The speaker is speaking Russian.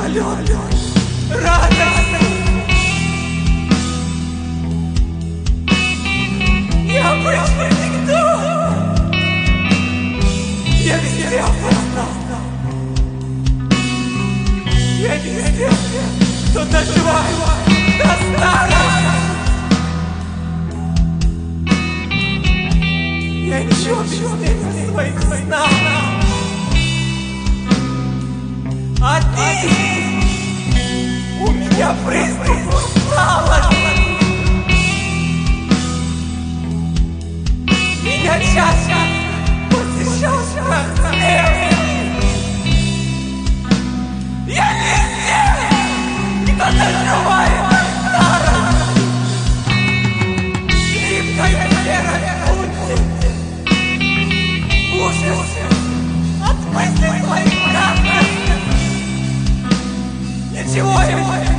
полет радостный. Необычный никто. Я везде опознал. Я везде, кто доживает до старости. Я ничего без них своих снах. А ты у меня приступ усталости. Меня часто посещал страх смерти. Я везде, кто доживает до старости. Липкая серая путь, ужас от мыслей своих гадких. Ничего ему